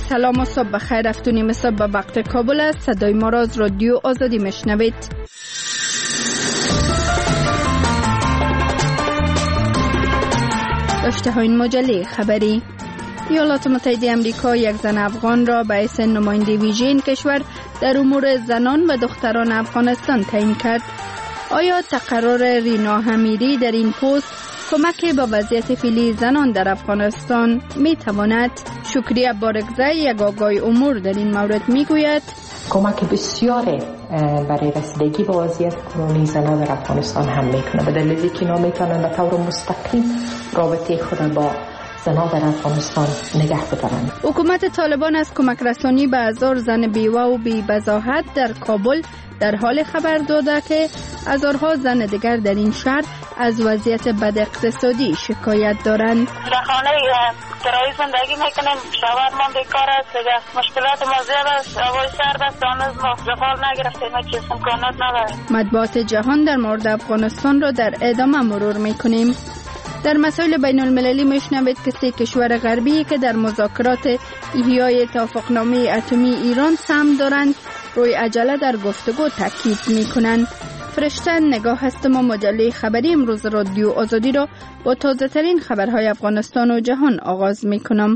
سلام و صبح بخیر. افتونیم صبح به وقت کابل است. صدای ما را از رادیو آزادی میشنوید. داشته های این مجله خبری: ایالات متحده امریکا یک زن افغان را به حیث نماینده ویژه این کشور در امور زنان و دختران افغانستان تعیین کرد. آیا تقرر رینا حمیری در این پست کمک به وضعیت فعلی زنان در افغانستان می تواند؟ شکریه بارگزای یک آگاه امور در این مورد می گوید کمک بسیاری برای رسیدگی به وضعیت کنونی زنان در افغانستان هم میکنه، به دلیلی که اینا میتونن به طور مستقیم رابطه خود با زنان در افغانستان نگه بدارن. حکومت طالبان از کمک رسانی به هزار زن بیوه و بی بضاحت در کابل در حال خبر داده که هزارها زن دیگر در این شهر از وضعیت بد اقتصادی شکایت دارند. در خانه کرایه زندگی میکنیم، شوهرمان بیکار است، مشکلات ما زیاد است، هوای سرد است، هنوز ما زفال نگرفتیم، چیز امکانات نداریم. مطبوعات جهان در مورد افغانستان را در ادامه مرور میکنیم. در مسائل بین المللی میشنوید که 3 کشور غربی که در مذاکرات احیای توافقنامه اتمی ایران سهم دارند روی عجله در گفتگو تاکید میکنند. فرشته نگاه هستم و مجله خبری امروز رادیو آزادی را با تازه ترین خبرهای افغانستان و جهان آغاز میکنم.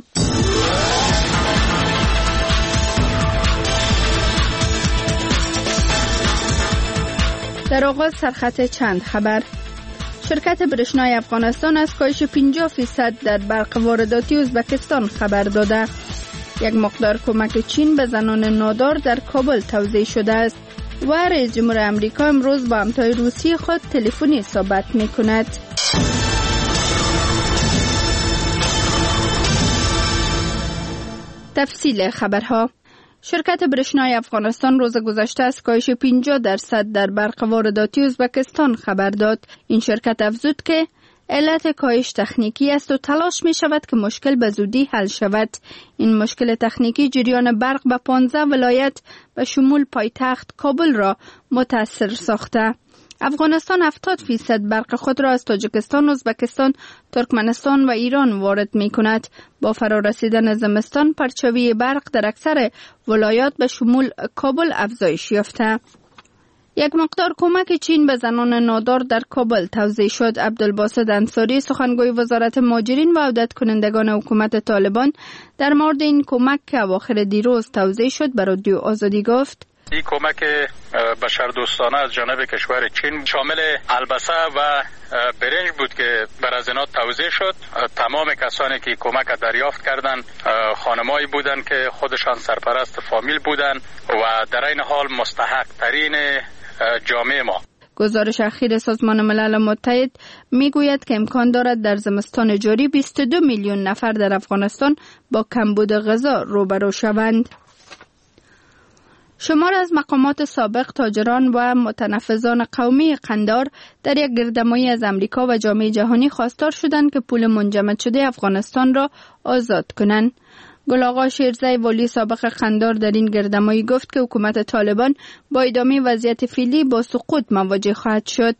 در آغاز سرخط چند خبر: شرکت برشنای افغانستان از کاهش 50% در برق وارداتی ازبکستان خبر داده. یک مقدار کمک چین به زنان نادار در کابل توزیع شده است و رئیس جمهور امریکا امروز با همتای روسی خود تلفنی صحبت می کند. تفصیل خبرها: شرکت برشنای افغانستان روز گذشته از کاهش 50% در برق وارداتی ازبکستان خبر داد. این شرکت افزود که علت کاهش تکنیکی است و تلاش می شود که مشکل به زودی حل شود. این مشکل تکنیکی جریان برق به 15 ولایت به شمول پایتخت کابل را متاثر ساخته. افغانستان 70% برق خود را از تاجیکستان، ازبکستان، ترکمنستان و ایران وارد می کند. با فرارسیدن زمستان پرچاوی برق در اکثر ولایات به شمول کابل افزایش یافته. یک مقدار کمک چین به زنان نادار در کابل توزیع شد. عبدالباسط انصاری سخنگوی وزارت مهاجرین و عودت کنندگان حکومت طالبان در مورد این کمک که اواخر دیروز توزیع شد به رادیو آزادی گفت: این کمک بشردوستانه از جانب کشور چین شامل البسه و برنج بود که بر از اینا توزیع شد. تمام کسانی که کمک دریافت کردند خانمایی بودند که خودشان سرپرست فامیل بودند و در این حال مستحق ترین جامعه ما. گزارش اخیر سازمان ملل متحد میگوید که امکان دارد در زمستان جاری 22 میلیون نفر در افغانستان با کمبود غذا روبرو شوند. شمار از مقامات سابق تاجران و متنفذان قومی قندار در یک گردهمایی از امریکا و جامعه جهانی خواستار شدند که پول منجمد شده افغانستان را آزاد کنند. گل آقا شیرزی والی سابق قندار در این گردهمایی گفت که حکومت طالبان با ادامه وضعیت فعلی با سقوط مواجه خواهد شد.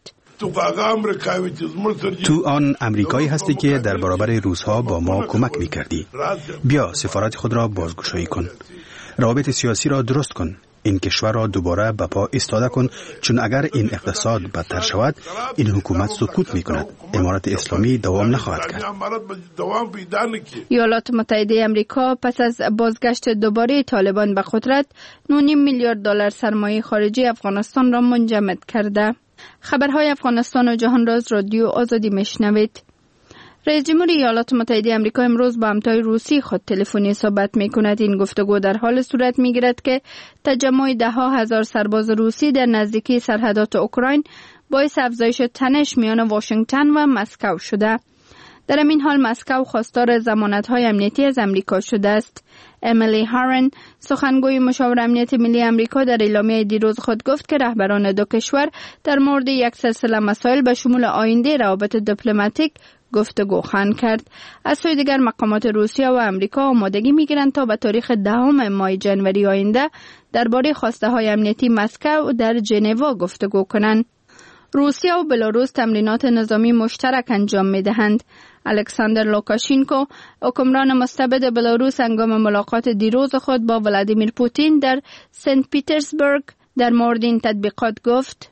تو آن امریکایی هستی که در برابر روس‌ها با ما کمک می‌کردی. بیا سفارت خود را بازگشایی کن. روابط سیاسی را درست کن. این کشور را دوباره به پا ایستاده کن، چون اگر این اقتصاد بدتر شود این حکومت سقوط می‌کند. امارت اسلامی دوام نخواهد کرد. ایالات متحده امریکا پس از بازگشت دوباره طالبان به قدرت 9.5 میلیارد دلار سرمایه خارجی افغانستان را منجمد کرده. خبرهای افغانستان و جهان را از رادیو آزادی میشنوید. رئیس جمهور ایالات متحده آمریکا امروز با همتای روسی خود تلفنی صحبت می‌کند. این گفتگو در حال صورت می‌گیرد که تجمع 10,000 سرباز روسی در نزدیکی سرحدات اوکراین باعث افزایش تنش میان واشنگتن و مسکو شده. در این حال مسکو خواستار ضمانت‌های امنیتی از امریکا شده است. امیلی هارن سخنگوی مشاور امنیت ملی امریکا در اعلامیه دیروز خود گفت که رهبران دو کشور در مورد یک سلسله مسائل به شمول آینده روابط دیپلماتیک گفتگو خواهند کرد. از سوی دیگر مقامات روسیه و امریکا آمادگی می‌گیرند تا به تاریخ 10 ماه جنوری آینده درباره خواسته های امنیتی مسکو در ژنو گفتگو کنند. روسیه و بلاروس تمرینات نظامی مشترک انجام می دهند. الکساندر لوکاشینکو، حکمران مستبد بلاروس، هنگام ملاقات دیروز خود با ولادیمیر پوتین در سنت پیترزبورگ در مورد این تطبیقات گفت: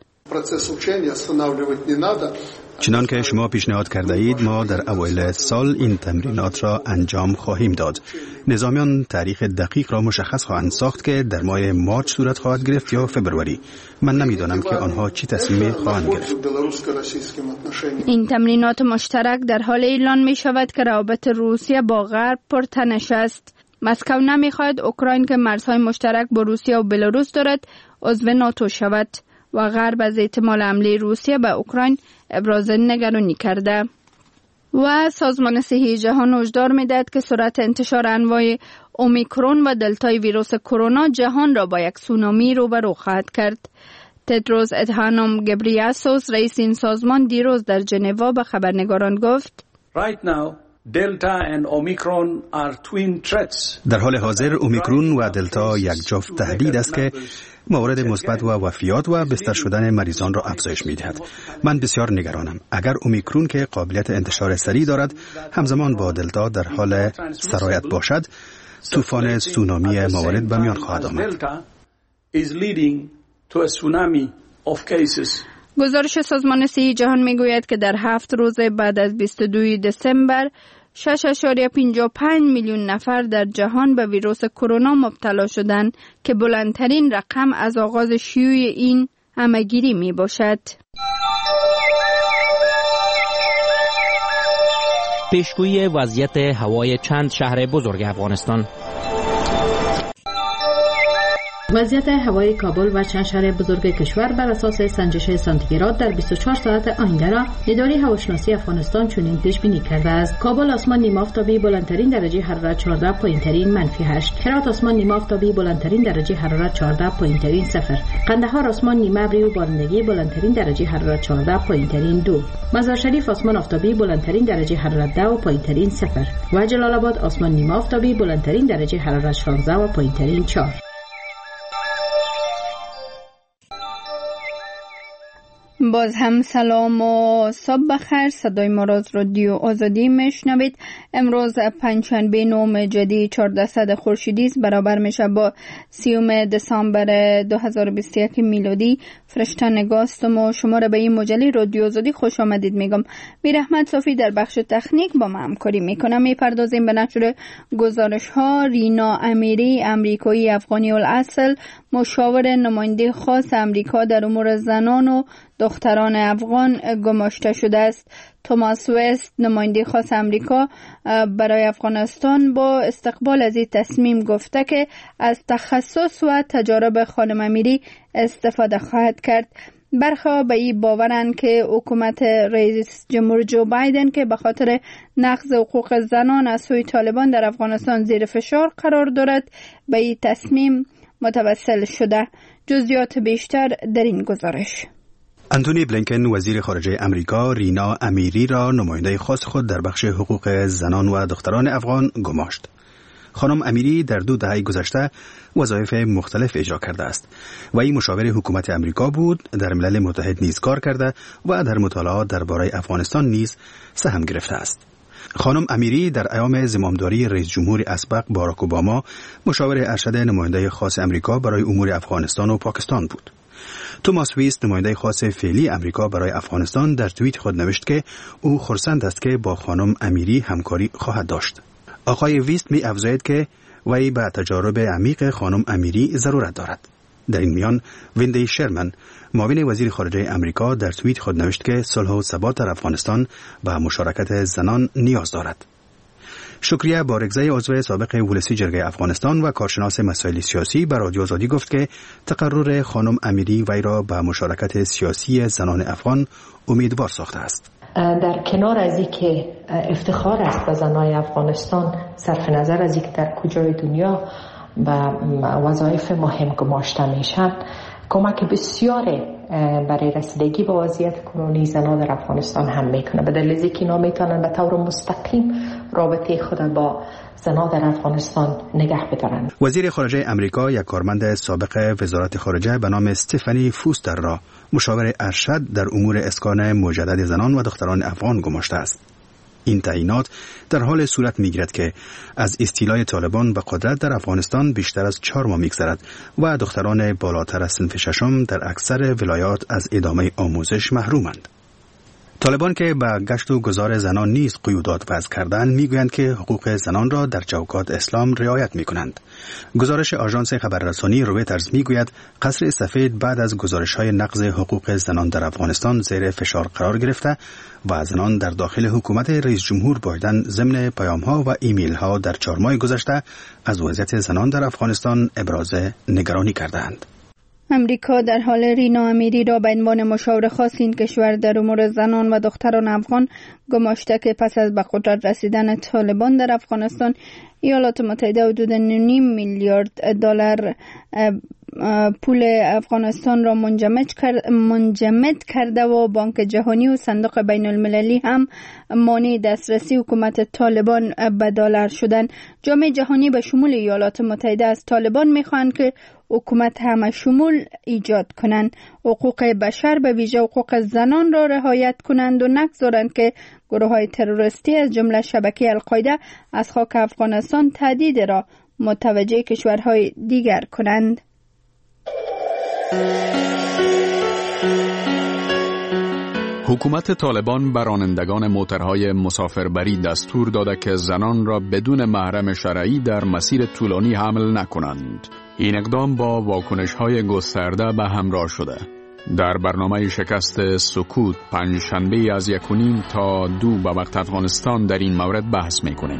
چنان که شما پیشنهاد کرده اید، ما در اوایل سال این تمرینات را انجام خواهیم داد. نظامیان تاریخ دقیق را مشخص خواهند ساخت که در ماه مارچ صورت خواهد گرفت یا فبروری. من نمیدانم که آنها چی تصمیم خواهند گرفت. این تمرینات مشترک در حال اعلان می شود که روابط روسیه با غرب پرتنش است. مسکو نمیخواهد اوکراین که مرزهای مشترک با روسیه و بلاروس دارد عضو ناتو شود و غرب از احتمال حمله روسیه به اوکراین ابراز نگرانی کرده. و سازمان صحی جهان هشدار می‌دهد که سرعت انتشار انواع اومیکرون و دلتای ویروس کرونا جهان را با یک سونامی روبرو خواهد کرد. تدروس ادهانوم گبریاسوس، رئیس این سازمان، دیروز در ژنو به خبرنگاران گفت: Delta and Omicron are twin threats. در حال حاضر اومیکرون و دلتا یک جفت تهدید است که موارد مثبت و وفیات و بستر شدن مریضان را افزایش می‌دهد. من بسیار نگرانم. اگر اومیکرون که قابلیت انتشار سریع دارد همزمان با دلتا در حال سرایت باشد، طوفان سونامی موارد به میان خواهد آمد. گزارش سازمان صحی جهان میگوید که در 7 روز بعد از 22 دسامبر 6.55 میلیون نفر در جهان به ویروس کرونا مبتلا شدند که بلندترین رقم از آغاز شیوع این همه‌گیری می باشد. پیشگویی وضعیت هوای چند شهر بزرگ افغانستان. وضعیت هوای کابل و چند شهر بزرگ کشور بر اساس سنجش سانتیگراد در 24 ساعت آینده را اداره هواشناسی افغانستان چنین پیش بینی کرده است: کابل آسمان نیمه آفتابی، بلندترین درجه حرارت 14، پایینترین -8. هرات آسمان نیمه آفتابی، بلندترین درجه حرارت 14، پایینترین 0. قندهار آسمان نیمه ابری و بارندگی، بلندترین درجه حرارت 14، پایینترین 2. مزار شریف آسمان آفتابی، بلندترین درجه حرارت 10 و پایینترین 0. و جلال آباد آسمان نیمه آفتابی، بلندترین درجه حرارت 16 و پایینترین 4. باز هم سلام و صبح بخیر. صدای ما را از رادیو آزادی میشنوید. امروز پنجشنبه 9 جدی 1400 خورشیدی است، برابر میشه با 30 دسامبر 2021 میلادی. فرشته نگاستم و شما را به این مجله رادیو آزادی خوش آمدید میگم. میر احمد صافی در بخش تکنیک با ما همکاری میکنم. میپردازیم به نشر گزارش ها. رینا امیری، امریکایی افغانی الاصل، مشاور نماینده خاص امریکا در امور زنان و دختران افغان گماشته شده است. توماس وست، نماینده خاص امریکا برای افغانستان، با استقبال از این تصمیم گفته که از تخصص و تجارب خانم امیری استفاده خواهد کرد. برخی به این باورند که حکومت رئیس جمهور جو بایدن که به خاطر نقض حقوق زنان از سوی طالبان در افغانستان زیر فشار قرار دارد به این تصمیم متوسل شده. جزئیات بیشتر در این گزارش. انتونی بلینکن، وزیر خارجه امریکا، رینا امیری را نماینده خاص خود در بخش حقوق زنان و دختران افغان گماشت. خانم امیری در 2 دهه گذشته وظایف مختلف اجرا کرده است و این مشاور حکومت امریکا بود، در ملل متحد نیز کار کرده و در مطالعات درباره افغانستان نیز سهم گرفته است. خانم امیری در ایام زمامداری رئیس جمهور اسبق باراک اوباما مشاور ارشد نماینده خاص امریکا برای امور افغانستان و پاکستان بود. توماس ویست، نماینده خاص فعلی امریکا برای افغانستان، در توییت خود نوشت که او خرسند است که با خانم امیری همکاری خواهد داشت. آقای ویست می افزاید که وی به تجارب عمیق خانم امیری ضرورت دارد. در این میان ویندی شرمن، معاون وزیر خارجه امریکا، در توییت خود نوشت که صلح و ثبات در افغانستان به مشارکت زنان نیاز دارد. شکریه بارگزی، عضو سابق ولسی جرگه افغانستان و کارشناس مسائل سیاسی، به رادیو آزادی گفت که تقرر خانم امیری وی را به مشارکت سیاسی زنان افغان امیدوار ساخته است. در کنار از این که افتخار است به زنای افغانستان، صرف نظر از این که در کجای دنیا به وظایف مهم گماشته میشن، کمک بسیار برای رسیدگی به وضعیت کنونی زنان در افغانستان هم میکنه. به دلیل اینکه اینا میتونن به طور مستقیم رابطه خود با زنان در افغانستان نگه بدارن. وزیر خارجه امریکا یک کارمند سابق وزارت خارجه به نام استفانی فوستر را مشاور ارشد در امور اسکان مجدد زنان و دختران افغان گماشته است. این تعیینات در حال صورت می‌گیرد که از استیلای طالبان به قدرت در افغانستان بیشتر از 4 ماه می‌گذرد و دختران بالاتر از صنف ششم در اکثر ولایات از ادامه آموزش محرومند. طالبان که به گشت و گذار زنان نیز قیودات وضع کردند میگویند که حقوق زنان را در چوکات اسلام رعایت میکنند. گزارش آژانس خبررسانی رویترز میگوید قصر سفید بعد از گزارش‌های نقض حقوق زنان در افغانستان زیر فشار قرار گرفته و زنان در داخل حکومت رئیس جمهور بایدن ضمن پیام‌ها و ایمیل‌ها در 4 ماه گذشته از وضعیت زنان در افغانستان ابراز نگرانی کردند. امریکا در حال رینا امیری را به عنوان مشاور خاص این کشور در امور زنان و دختران افغان گماشته که پس از به قدرت رسیدن طالبان در افغانستان ایالات متحده حدود 9.5 میلیارد دلار پول افغانستان را منجمد کرده و بانک جهانی و صندوق بین المللی هم مانع دسترسی حکومت طالبان به دلار شدند. جامعه جهانی به شمول ایالات متحده از طالبان می‌خواهند که حکومت همه شمول ایجاد کنند، حقوق بشر به ویژه حقوق زنان را رعایت کنند و نگذارند که گروه‌های تروریستی از جمله شبکه القاعده از خاک افغانستان تهدید را متوجه کشورهای دیگر کنند. حکومت طالبان به رانندگان موترهای مسافربری دستور داده که زنان را بدون محرم شرعی در مسیر طولانی حمل نکنند. این اقدام با واکنش‌های گسترده به همراه شده. در برنامه شکست سکوت پنجشنبه از 1:30 تا 2 به وقت افغانستان در این مورد بحث می‌کنیم.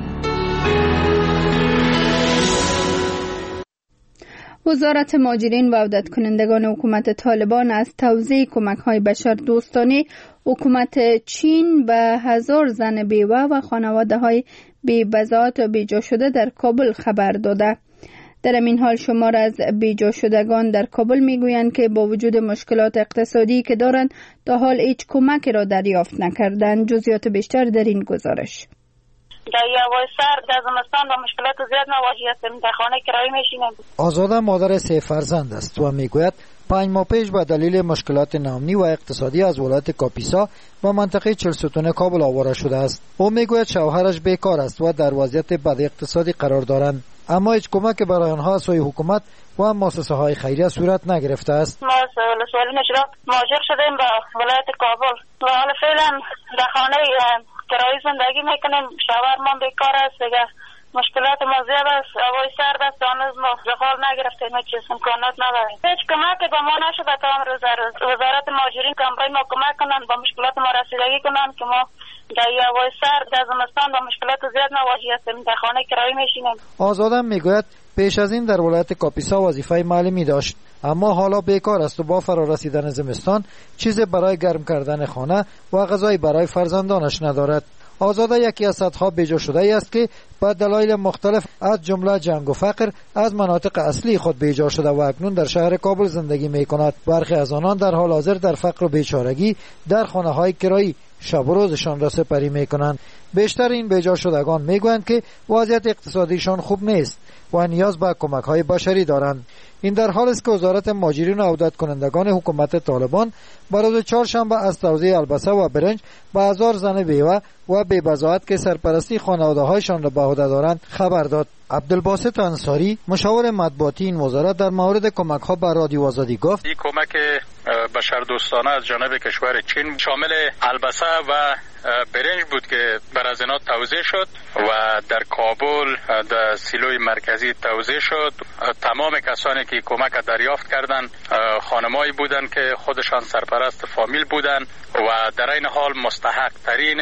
وزارت مهاجرین و عودت کنندگان حکومت طالبان از توزیع کمک‌های بشر دوستانه حکومت چین به 1000 زن بیوه و خانواده‌های بی‌بضاعت و بیجا شده در کابل خبر داده. در این حال شمار از بیجا شدگان در کابل میگویند که با وجود مشکلات اقتصادی که دارند تا حال هیچ کمک را دریافت نکردند. جزئیات بیشتر در این گزارش. در یوای سر در زمستان با مشکلات زیاد مواجه هستیم. در خانه کرایی میشینیم. آزاده مادر 3 فرزند است و میگوید 5 ماه پیش به دلیل مشکلات نامنی و اقتصادی از ولایت کاپیسا و منطقه 40 ستون کابل آواره شده است. او میگوید شوهرش بیکار است و در وضعیت بد اقتصادی قرار دارند، اما هیچ کمک برای آنها از سوی حکومت و مؤسسه های خیریه صورت نگرفته است. ما سوالی نشد مهاجر شدیم به ولایت کابل و حالا فعلا در خانه کرایی زندگی میکنیم. شوهرمان بیکار است دیگه. مشکلات ما زیاد است. هوای سرد است. هنوز ما زغال نگرفتیم. هیچ چیز امکانات نداریم. هیچ کمکی به ما نشده تا امروز. وزارت مهاجرین کمپای ما کمک کنند، با مشکلات ما رسیدگی کنند که ما در هوای سرد در زمستان با مشکلات زیاد مواجه هستیم. در خانه کرایی میشینیم. آزاده میگوید پیش از این در ولایت کاپیسا وظیفه معلمی داشت، اما حالا بیکار است و با فرا رسیدن زمستان چیزی برای گرم کردن خانه و غذای برای فرزندانش ندارد. آزاده یکی از صدها بیجا شده ای است که به دلایل مختلف از جمله جنگ و فقر از مناطق اصلی خود بیجا شده و اکنون در شهر کابل زندگی می کند. برخی از آنان در حال حاضر در فقر و بیچارگی در خانه های کرایی شب و روزشان را سپری می کنند. بیشتر این بیجا شدگان می گویند که وضعیت اقتصادیشان خوب نیست و نیاز به کمک های بشری دارند. این در حال است که وزارت مهاجرین و عودت کنندگان حکومت طالبان بر روز چهارشنبه از توزیع البسه و برنج به 1000 زن بیوه و بی‌بضاعت که سرپرستی خانواده‌هایشان را به عهده دارند خبر داد. عبدالباسط انصاری مشاور مطبوعاتی این وزارت در مورد کمک‌ها به رادیو آزادی گفت: این کمک بشردوستانه از جانب کشور چین شامل البسه و برنج بود که بر از اینا توزیع شد و در کابل در سیلوی مرکزی توزیع شد. تمام کسانی که کمک دریافت کردند خانمایی بودند که خودشان سرپرست فامیل بودند و در این حال مستحق ترین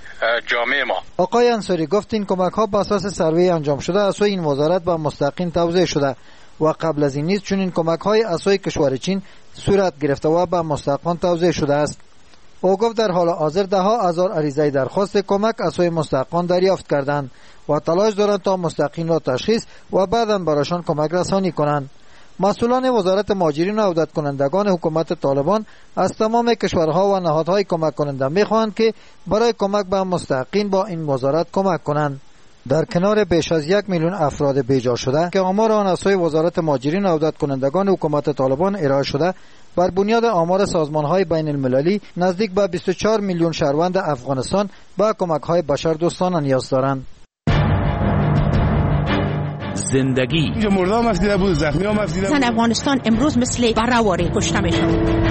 جامعه ما. آقای انصاری گفت این کمک ها بر اساس سروی انجام شده از سوی این وزارت به مستحقین توزیع شده و قبل از این نیز چون این کمک های از سوی کشور چین صورت گرفته و به مستحقان توزیع شده است. او گفت در حال حاضر ده ها هزار عریضه درخواست کمک از سوی مستحقان دریافت کردند و تلاش دارند تا مستحقین را تشخیص و بعداً برایشان کمک رسانی کنند. مسئولان وزارت مهاجرین و عودت کنندگان حکومت طالبان از تمام کشورها و نهادهای کمک کننده می‌خواهند که برای کمک به مستحقین با این وزارت کمک کنند. در کنار بیش از 1 میلیون افراد بیجا شده که آمار آن از سوی وزارت مهاجرین و عودت کنندگان حکومت طالبان ارائه شده، بر بنیاد آمار سازمان‌های بین المللی نزدیک به 24 میلیون شهروند افغانستان به کمک‌های بشردوستانه نیاز دارند. زندگی مردم افدیده بود، زخمی هم افدیده بود. افغانستان امروز مثل برآوری کشته میشد.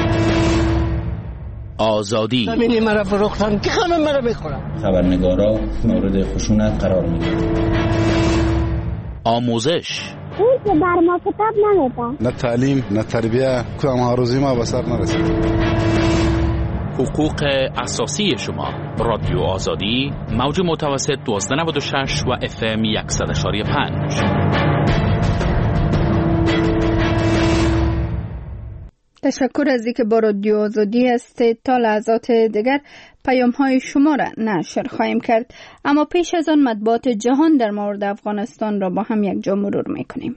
آزادی زمینی مرا فروختن که همه مرا میخورن. خبرنگارا مورد خشونت قرار میگیرن. آموزش اون که بر ما کتاب نمیدن. نه تعلیم نه تربیه کدام هاروزی ما به سر نرسید. حقوق اساسی شما. رادیو آزادی موج متوسط 1296 و FM 100.5. تشکر از اینکه با رادیو آزادی هستید. تا لحظات دیگر پیام های شما را نشر خواهیم کرد، اما پیش از آن مطبوعات جهان در مورد افغانستان را با هم یک جا مرور میکنیم.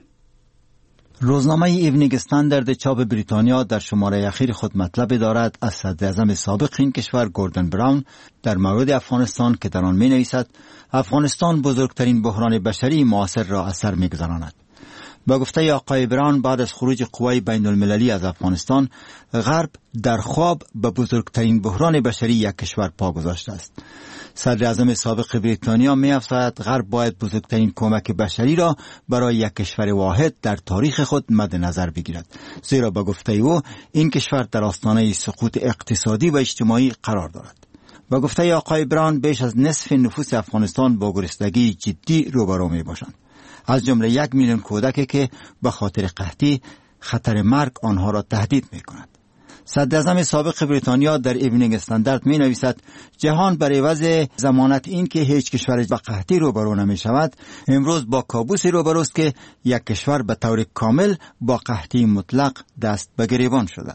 روزنامه ایونینگ استاندارد چاپ بریتانیا در شماره اخیر خود مطلب دارد از صدراعظم سابق این کشور گوردن براون در مورد افغانستان که در آن می نویسد افغانستان بزرگترین بحران بشری معاصر را از سر می گذراند. با گفته آقای براون بعد از خروج قوای بین المللی از افغانستان، غرب در خواب به بزرگترین بحران بشری یک کشور پا گذاشته است. صدر اعظم سابق بریتانیا می افزاید غرب باید بزرگترین کمک بشری را برای یک کشور واحد در تاریخ خود مد نظر بگیرد، زیرا با گفته او این کشور در آستانه سقوط اقتصادی و اجتماعی قرار دارد. با گفته آقای براون بیش از نصف نفوس افغانستان با گرسنگی جدی روبرو می باشند، از جمله 1 میلیون کودکی که به خاطر قحطی خطر مرگ آنها را تهدید می کند. صدر اعظم سابق بریتانیا در ایونینگ استاندارد می نویسد جهان بر عوض ضمانت این که هیچ کشور با قحطی روبرو نمی شود، امروز با کابوسی روبروست که یک کشور به طور کامل با قحطی مطلق دست به گریبان شده.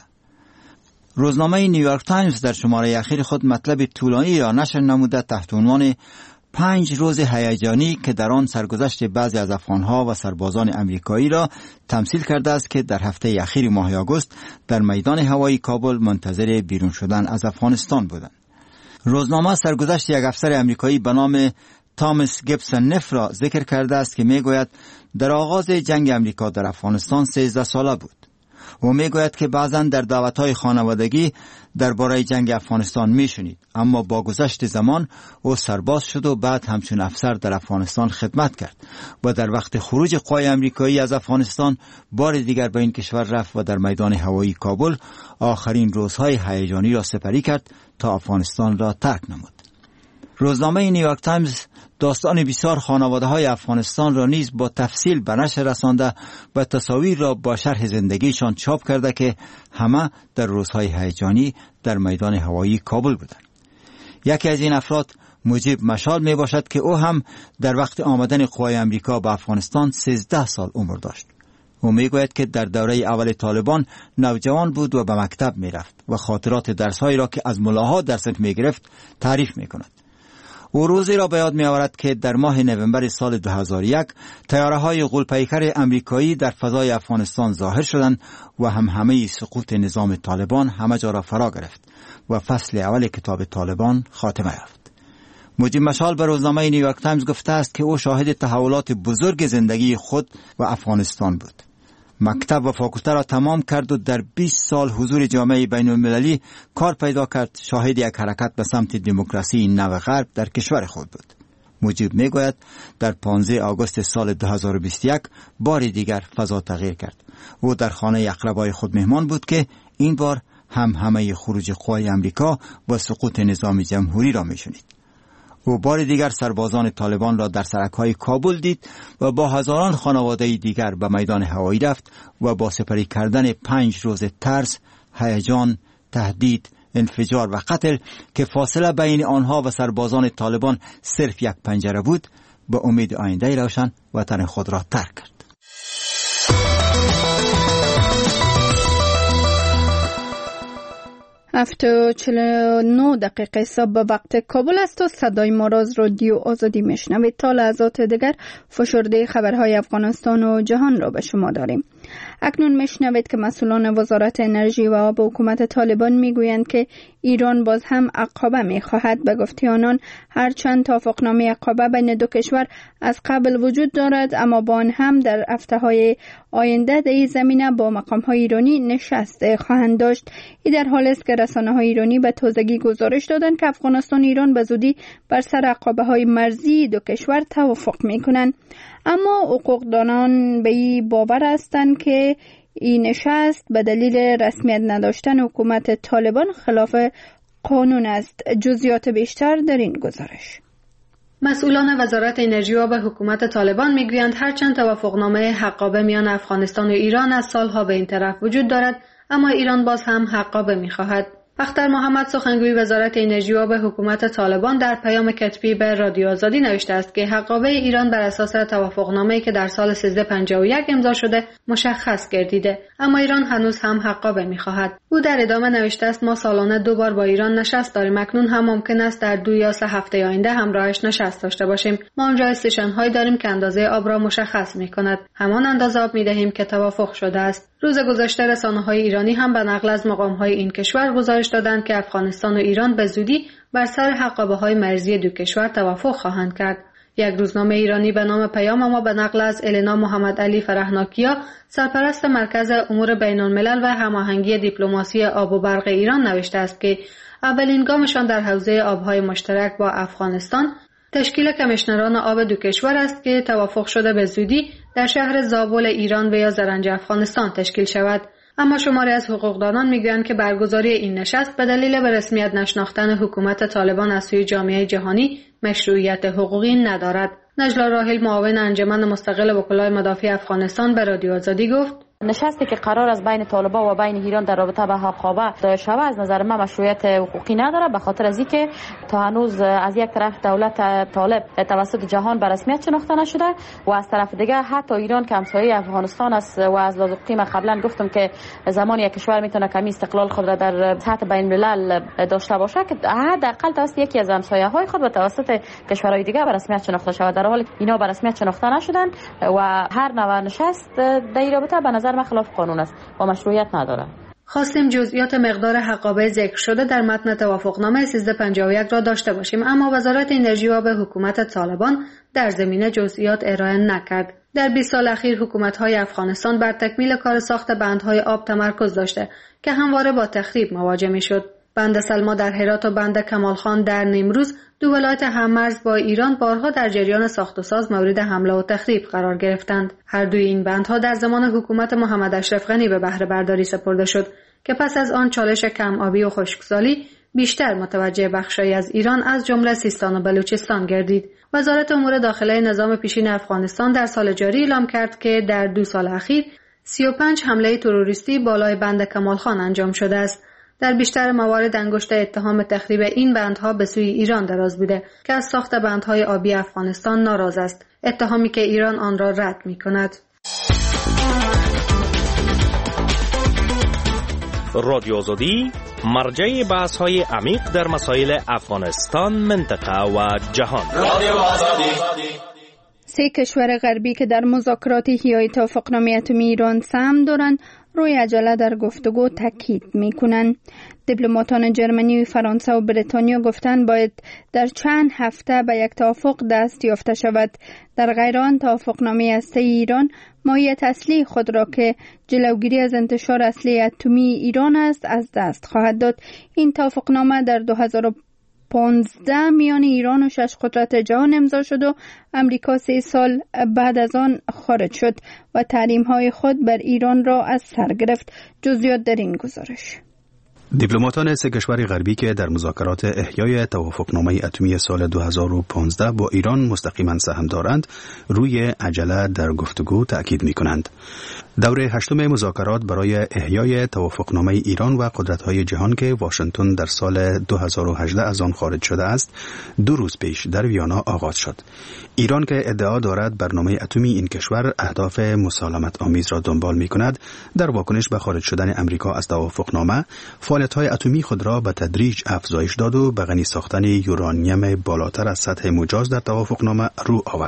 روزنامه نیویورک تایمز در شماره اخیر خود مطلب طولانی را نشر نموده تحت عنوان 5 روز هیجانی که در آن سرگذشت بعضی از افغانها و سربازان امریکایی را تمثیل کرده است که در هفته اخیر ماه آگوست در میدان هوایی کابل منتظر بیرون شدن از افغانستان بودند. روزنامه سرگذشت یک افسر امریکایی به نام تامس گیبسون نف را ذکر کرده است که میگوید در آغاز جنگ امریکا در افغانستان 13 ساله بود. و میگوید که بعضا در دعوت‌های خانوادگی درباره جنگ افغانستان میشنید، اما با گذشت زمان او سرباز شد و بعد همچون افسر در افغانستان خدمت کرد و در وقت خروج قوای امریکایی از افغانستان بار دیگر به این کشور رفت و در میدان هوایی کابل آخرین روزهای هیجانی را سپری کرد تا افغانستان را ترک نمود. روزنامه نیویورک تایمز داستان بسیار خانواده‌های افغانستان را نیز با تفصیل به نشر رسانده و تصاویر را با شرح زندگیشان چاپ کرده که همه در روزهای هیجانی در میدان هوایی کابل بودند. یکی از این افراد مجیب مشال می باشد که او هم در وقت آمدن قوای امریکا به افغانستان 13 سال عمر داشت. او می گوید که در دوره اول طالبان نوجوان بود و به مکتب می رفت و خاطرات درس‌هایی را که از ملاها درس می گرفت تعریف می کند. او روزی را به یاد می آورد که در ماه نوامبر سال 2001 طیاره‌های غول‌پیکر امریکایی در فضای افغانستان ظاهر شدند و همه سقوط نظام طالبان همه جا را فرا گرفت و فصل اول کتاب طالبان خاتمه یافت. مجیب مشال به روزنامه نیویورک تایمز گفته است که او شاهد تحولات بزرگ زندگی خود و افغانستان بود. مکتب و فاکولته را تمام کرد و در 20 سال حضور جامعه بین المللی کار پیدا کرد. شاهد یک حرکت به سمت دموکراسی نو غرب در کشور خود بود. مجیب میگوید در 15 آگوست سال 2021 بار دیگر فضا تغییر کرد. او در خانه اقربای خود مهمان بود که این بار همه خروج قوای امریکا و سقوط نظام جمهوری را میشنید. او بار دیگر سربازان طالبان را در سرک‌های کابل دید و با هزاران خانواده دیگر به میدان هوایی رفت و با سپری کردن 5 روز ترس، هیجان، تهدید، انفجار و قتل که فاصله بین آنها و سربازان طالبان صرف یک پنجره بود، به امید آینده روشن وطن خود را ترک کرد. 7:49 دقیقه صبح به وقت کابل است و صدای ما را از رادیو آزادی میشنوید. تا لحظات دیگر فشرده خبرهای افغانستان و جهان را به شما داریم. اکنون میشنوید که مسئولان وزارت انرژی و آب حکومت طالبان میگویند که ایران باز هم عقابه میخواهد. به گفته آنان هرچند توافقنامه عقابه بین دو کشور از قبل وجود دارد، اما با آن هم در هفته‌های آینده در این زمینه با مقام‌های ایرانی نشست خواهند داشت. این در حالی است که رسانه‌های ایرانی به تازگی گزارش دادند که افغانستان و ایران به زودی بر سر عقابه‌های مرزی دو کشور توافق می‌کنند. اما حقوقدانان به این باور هستند که این نشست به دلیل رسمیت نداشتن حکومت طالبان خلاف قانون است. جزئیات بیشتر در این گزارش. مسئولان وزارت انرژی و آب حکومت طالبان میگویند هرچند توافقنامه حقابه میان افغانستان و ایران از سالها به این طرف وجود دارد، اما ایران باز هم حقابه میخواهد. اختر محمد سخنگوی وزارت انرژی و آب حکومت طالبان در پیام کتبی به رادیو آزادی نوشته است که حقابه ایران بر اساس توافقنامه‌ای که در سال 1351 امضا شده مشخص گردیده، اما ایران هنوز هم حقابه می‌خواهد. او در ادامه نوشته است ما سالانه 2 بار با ایران نشست داریم، اکنون هم ممکن است در 2 یا 3 هفته آینده همراهش نشست داشته باشیم. ما اونجا استیشن‌هایی داریم که اندازه آب را مشخص می‌کند، همان اندازه آب می‌دهیم که توافق شده است. روز گذشته رسانه‌های ایرانی هم به نقل از مقام‌های این کشور گزارش دادند که افغانستان و ایران به زودی بر سر حقابه‌های مرزی دو کشور توافق خواهند کرد. یک روزنامه ایرانی به نام پیام ما به نقل از الینا محمد علی فرهناکیا، سرپرست مرکز امور بین‌الملل و هماهنگی دیپلماسی آب و برق ایران نوشته است که اولین گامشان در حوزه آب‌های مشترک با افغانستان تشکیل کمیشنران آب دو کشور است که توافق شده به زودی در شهر زابل ایران و یا زرنج افغانستان تشکیل شود. اما شماری از حقوقدانان میگویند که برگزاری این نشست به دلیل به رسمیت نشناختن حکومت طالبان از سوی جامعه جهانی مشروعیت حقوقی ندارد. نجلا راحل معاون انجمن مستقل وکلای مدافع افغانستان به رادیو آزادی گفت نشستی که قرار از بین طالبان و بین ایران در رابطه با حقابه داشته شود از نظر من مشروعیت حقوقی نداره، به خاطر از اینکه تا هنوز از یک طرف دولت طالب توسط جهان به رسمیت شناخته نشده و از طرف دیگه حتی ایران که همسایه افغانستان است و از لحاظ حقوقی من قبلا گفتم که زمانی یک کشور میتونه کمی استقلال خود را در سطح بین الملل داشته باشه که حداقل توسط یکی از همسایه‌های خود و توسط کشورهای دیگه به رسمیت شناخته شود، در حالی که اینا به رسمیت شناخته نشدن و هر نوع نشست در این رابطه به نظر من خلاف قانون است و مشروعیت نداره. خواستیم جزئیات مقدار حقابه ذکر شده در متن توافقنامه 1351 را داشته باشیم، اما وزارت انرژی و آب حکومت طالبان در زمینه جزئیات ارائه نکرد. در 20 سال اخیر حکومت‌های افغانستان بر تکمیل کار ساخت بندهای آب تمرکز داشته که همواره با تخریب مواجه می‌شد. بند سلما در هرات و بند کمال خان در نیمروز، دو ولایت هممرز با ایران، بارها در جریان ساخت و ساز مورد حمله و تخریب قرار گرفتند. هر دوی این بندها در زمان حکومت محمد اشرف غنی به بهره برداری سپرده شد که پس از آن چالش کم آبی و خشکسالی بیشتر متوجه بخشایی از ایران از جمله سیستان و بلوچستان گردید. وزارت امور داخله نظام پیشین افغانستان در سال جاری اعلام کرد که در 2 سال اخیر 35 حمله تروریستی بالای بند کمال خان انجام شده است. در بیشتر موارد انگشت اتهام تخریب این بندها به سوی ایران دراز بوده که از ساخت بندهای آبی افغانستان ناراض است، اتهامی که ایران آن را رد می‌کند. رادیو آزادی مرجع بحث‌های عمیق در مسائل افغانستان، منطقه و جهان. رادیو آزادی. 3 کشور غربی که در مذاکرات احیای توافقنامه اتمی ایران سهم دارند روی عجله در گفتگو تاکید می‌کنند. دیپلماتان جرمنی، فرانسه و بریتانیا گفتند باید در چند هفته به یک توافق دست یافته شود. در غیر آن توافقنامه هسته ایران ماهیت اصلی خود را که جلوگیری از انتشار اسلحه اتمی ایران است از دست خواهد داد. این توافقنامه در 2015 میان ایران و 6 قدرت جهان امضا شد و امریکا 3 سال بعد از آن خارج شد و تحریم‌های خود بر ایران را از سر گرفت. جزئیات در این گزارش. دیپلماتان 3 کشور غربی که در مذاکرات احیای توافقنامه اتمی سال 2015 با ایران مستقیما سهم دارند روی عجله در گفتگو تأکید می‌کنند. دوره 8 مذاکرات برای احیای توافقنامه ایران و قدرت‌های جهان که واشنگتن در سال 2018 از آن خارج شده است 2 روز پیش در ویانا آغاز شد. ایران که ادعا دارد برنامه اتمی این کشور اهداف مسالمت آمیز را دنبال می‌کند، در واکنش به خارج شدن امریکا از توافقنامه فعالیت‌های اتمی خود را به تدریج افزایش داد و به غنی ساختن یورانیم بالاتر از سطح مجاز در توافقنامه رو آورد.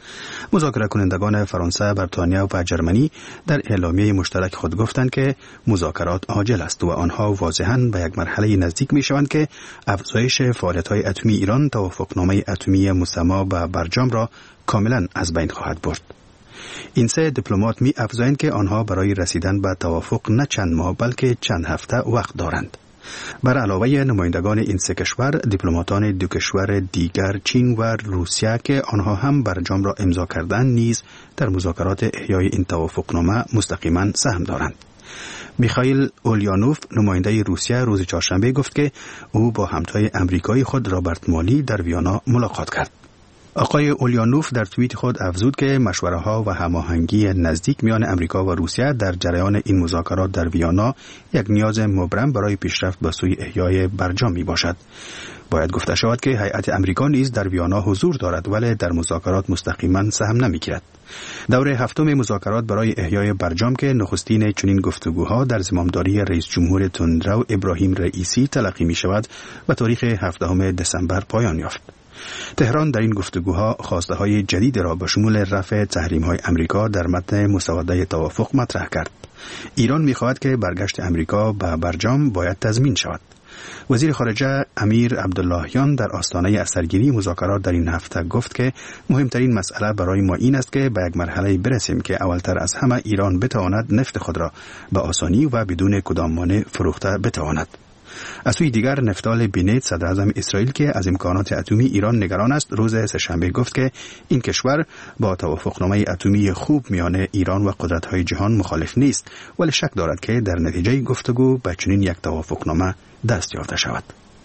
مذاکره کنندگان فرانسه، بریتانیا و جرمنی در اعلامیه مشترک خود گفتند که مذاکرات عاجل است و آنها واضحاً به یک مرحله نزدیک می شوند که افزایش فعالیت‌های اتمی ایران توافقنامه اتمی مسما به برجام را کاملاً از بین خواهد برد. این سه دیپلمات می افزایند که آنها برای رسیدن به توافق نه چند ماه بلکه چند هفته وقت دارند. بر علاوه نمایندگان این سه کشور، دیپلماتان دو کشور دیگر چین و روسیه که آنها هم برجام را امضا کردند نیز در مذاکرات احیای این توافقنامه مستقیما سهم دارند. میخائیل اولیانوف نماینده روسیه روز چهارشنبه گفت که او با همتای امریکایی خود رابرت مالی در ویانا ملاقات کرد. آقای اولیانوف در توییت خود افزود که مشوره‌ها و هماهنگی نزدیک میان امریکا و روسیه در جریان این مذاکرات در ویانا یک نیاز مبرم برای پیشرفت به سوی احیای برجام می باشد. باید گفته شود که هیئت امریکا نیز در ویانا حضور دارد ولی در مذاکرات مستقیما سهم نمی‌گیرد. دور هفتم مذاکرات برای احیای برجام که نخستین چنین گفتگوها در زمامداری رئیس جمهور تندرو ابراهیم رئیسی تلقی می شود و تاریخ 17 دسامبر پایان یافت. تهران در این گفتگوها خواسته‌های جدید را به شمول رفع تحریم‌های امریکا در متن مسوده توافق مطرح کرد. ایران می‌خواهد که برگشت امریکا به برجام باید تضمین شود. وزیر خارجه امیر عبداللهیان در آستانه اثرگیری مذاکرات در این هفته گفت که مهمترین مسئله برای ما این است که به یک مرحله برسیم که اولتر از همه ایران بتواند نفت خود را به آسانی و بدون کدام مانع فروخته بتواند. از سوی دیگر نفتال بنت صدر اعظم اسرائیل که از امکانات اتمی ایران نگران است روز سه‌شنبه گفت که این کشور با توافقنامه اتمی خوب میان ایران و قدرت‌های جهان مخالف نیست ولی شک دارد که در نتیجه گفتگو به چنین یک توافقنامه دست یافته شود.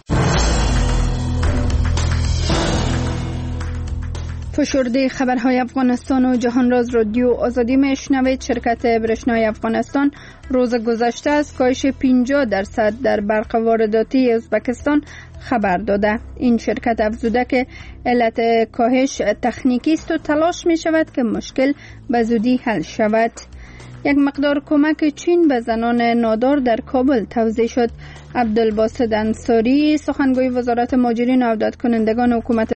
فشرده خبرهای افغانستان و جهان راز رادیو آزادی میشنوید. شرکت برشنای افغانستان روز گذشته از کاهش 50% در برق وارداتی ازبکستان خبر داده. این شرکت افزوده که علت کاهش تکنیکی است و تلاش می شود که مشکل به زودی حل شود. یک مقدار کمک چین به زنان نادار در کابل توزیع شد. عبدالباسط انصاری سخنگوی وزارت مهاجرین و عودت کنندگان حکومت